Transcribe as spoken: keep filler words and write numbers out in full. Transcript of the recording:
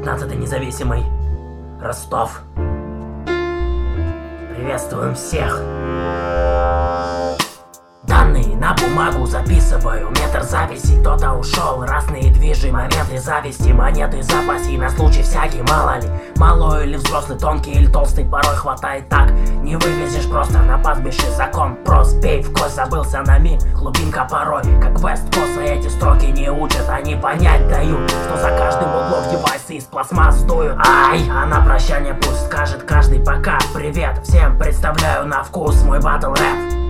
пятнадцатый независимый Ростов. Приветствуем всех. Данные на бумагу записываю, метр записи, кто-то ушел. Разные движи, моменты зависти, монеты запаси на случай всякий, мало ли. Малой или взрослый, тонкий или толстый, порой хватает так. Не вывезешь просто на пастбище закон. Прос, бей в кость, забылся на миг, глубинка порой. Как Вест-Коста эти строки не учат, они понять дают, что за каждым углом девайсы из пластмасс дуют. Ай, а на прощание пусть скажет каждый пока. Привет всем, представляю на вкус мой батл рэп.